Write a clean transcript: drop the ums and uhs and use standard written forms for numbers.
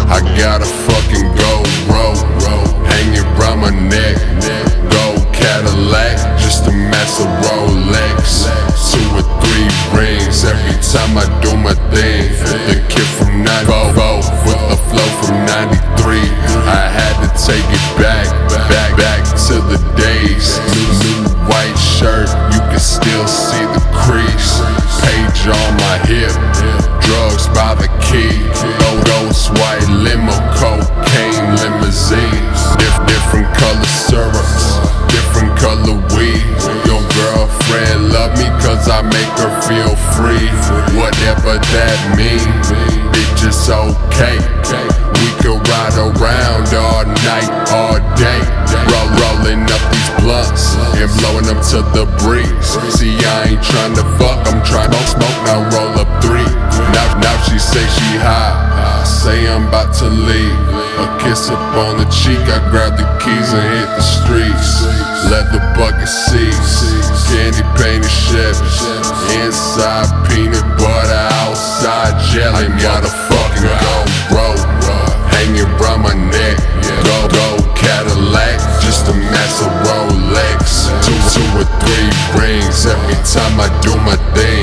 I got a fucking gold rope hanging round my neck. Gold Cadillac, just to match a Rolex. 2 or 3 rings every time I do my thing. The kid from 94 with the flow from 93. I had to take it back to the days. New white shirt, you can still see the crease. Page on my hip, drugs by the key. Ghost white limo, cocaine limousines. Different color syrups, different color weed. Your girlfriend love me cause I make her feel free. Whatever that means, bitch, it's okay. We can ride around all night, all day. Rolling up these blunts and blowing them to the breeze. See, I ain't tryna fuck, I'm tryna smoke, now roll up 3. Now she say she high, say I'm about to leave. A kiss up on the cheek, I grab the keys and hit the streets. Leather bucket seats, candy painted Chevy. Inside peanut butter, outside jelly. I got a fucking gold rope hanging round my neck. Gold Cadillac, just to match a Rolex. 2 or 3 rings every time I do my thing.